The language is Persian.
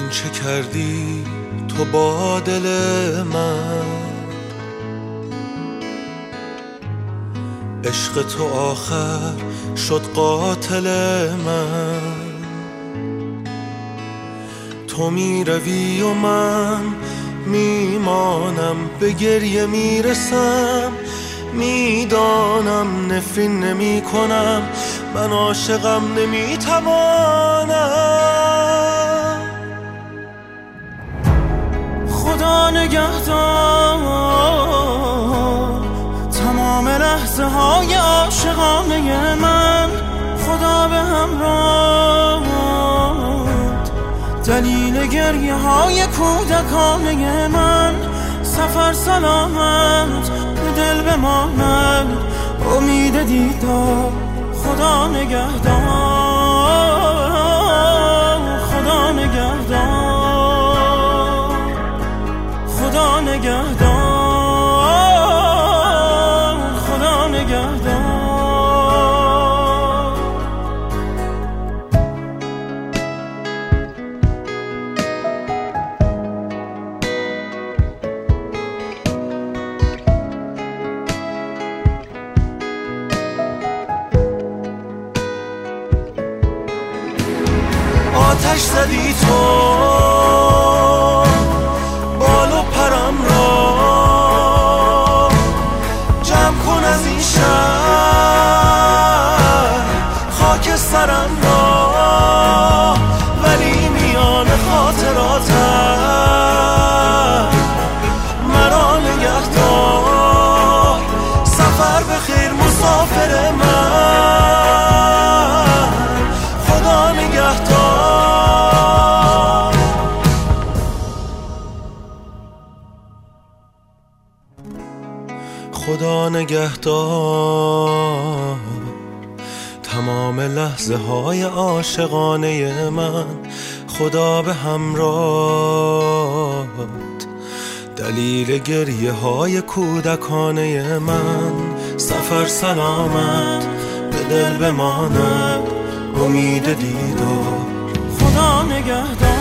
چه کردی تو با دل من؟ عشق تو آخر شد قاتل من. تو می روی و من میمانم، به گریه میرسم، میدانم نفرین نمی کنم، من عاشقم نمیتوانم. خدا نگهدار تمام لحظه های عاشقانه من، خدا به همراه دلیل گریه های کودکانه من. سفر سلامت به دل بماند، امید دیدار خدا نگهدار. خدا نگهدار، خدا نگهدار، خدا نگهدار. آتش زدی تو بال و پرم را، جمع کن از این شهر خاک سرم را، ولی میان خاطراتم مرا نگهدار. سفر به خیر مسافر من، خدا نگهدار. خدا نگهدار تمام لحظه های عاشقانه من، خدا به همراهت دلیل گریه های کودکانه من. سفر سلامت به دل بماند، امید دیدار خدا نگهدار.